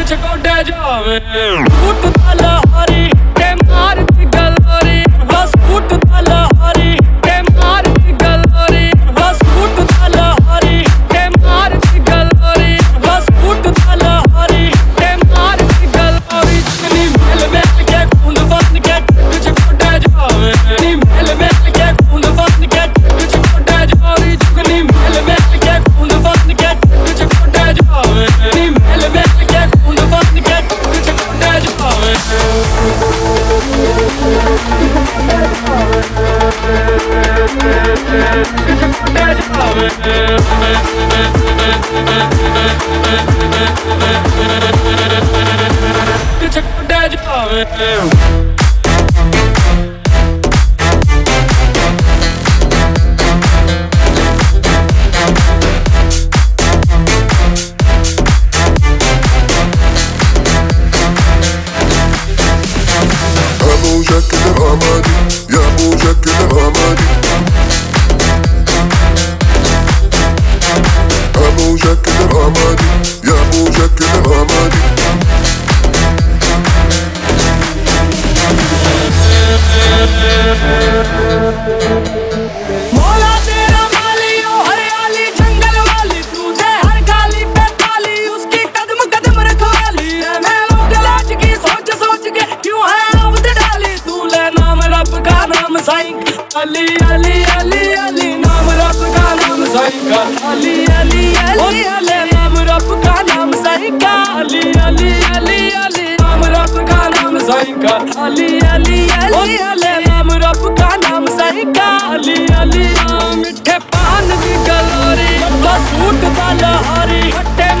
चकोटे जावे फूट तलहारी ते मार दी गलोरी बस फूट तलहारी ते मार दी गलोरी बस फूट तलहारी ते मार दी गलोरी बस फूट तलहारी ते मार दी गलोरी नी मेल मेल के खून बन के चकोटे जावे नी मेल मेल के खून बन के चकोटे जावे नी मेल मेल के खून बन के चकोटे जावे नी मेल मेल के खून बन के चकोटे जावे चकोटे जावे أبو جاكيت الرمادي يا أبو جاكيت الرمادي أبو جاكيت الرمادي يا أبو جاكيت الرمادي मौला तेरा माली ओ हरियाली जंगल वाली तू दे हर गाली पे ताली उसकी कदम कदम रखवाली मैं लोग लाज की सोच सोच के क्यों है आफत डाली तू ले नाम रब का नाम साईं अली अली अली अली नाम रब का नाम साईं का अली अली अली अली नाम रब का नाम साईं का अली अली अली अली नाम रब का नाम साईं का अली अली अली अली नाम रब का नाम साईं का अली अली मिठे पान की गलोरी बस फूट तलहारी